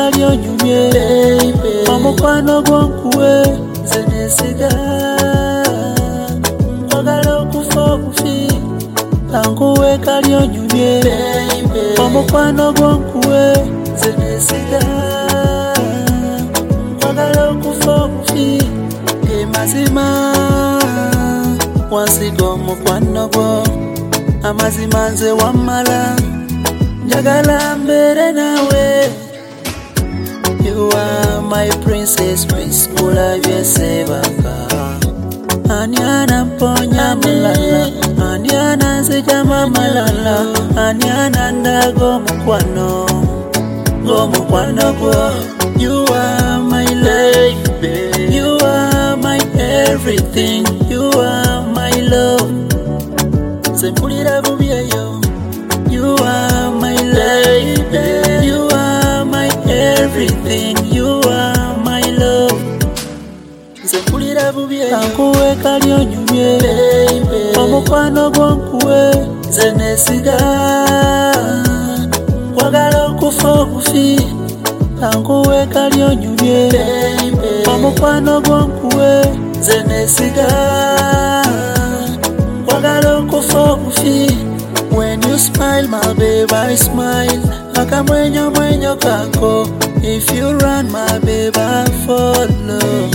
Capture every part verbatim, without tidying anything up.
kali onyumye baby omukwano gwankuwe zenesiga kwagala okufa okufi kankuwe kali onyumye baby omukwano gwankuwe zenesiga kwagala okufa okufi mazima wansiga omukwano gwo amazima nze wamala njagala mbere nawe. You are my princess, Miss Kulabye Sebaka. Anyana mponya malala, anyana nzijama malala, anyana ndago mukwano, go mukwano gwo. You are my life, baby. You are my everything. You are my love. Sempulira bubyeyo. You are my life, baby. You are my everything. You are my love. Sempulira bubyeyo. Kankuwe kali onyumye, baby. Omukwano gwankuwe zenesiga. Kwagala okufa okufi. Kankuwe kali onyumye baby omukwano gwankuwe zenesiga kwagala okufa okufi. When you smile my baby I smile akamwenyo mwenyo kako. If you run my baby I follow.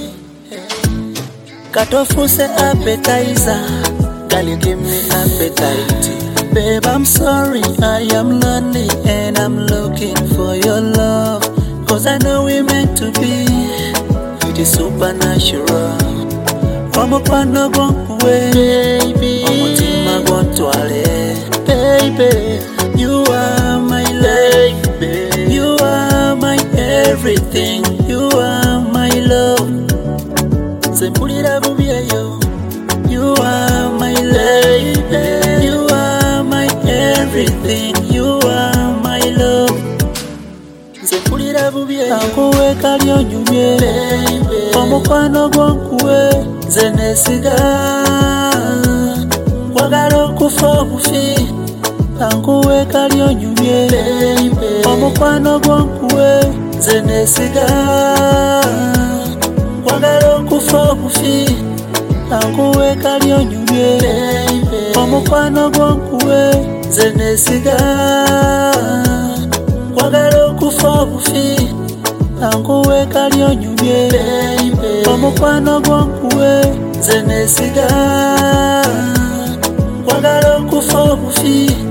Katofuse appetizer girl you give me appetite. Babe, I'm sorry, I am lonely and I'm looking for your love. Cause I know we're meant to be, it is supernatural. Omukwano gwankuwe, baby, omutima gwantwale. Baby, you are my life, baby. You are my everything, you are my love. Sempulira bubyeyo. You are my life, baby. You are my everything. You are my love. Sempulira bubyeyo. Kankuwe kali onyumye baby omukwano gwankuwe zenesiga kwagala okufa okufi. Kankuwe kali onyumye baby omukwano gwankuwe zenesiga kwagala okufa okufi. Kankuwe kali onyumye baby omukwano gwankuwe zenesiga kwagala okufa okufi. Kankuwe kali onyumye baby omukwano gwankuwe zenesiga kwagala okufa okufi.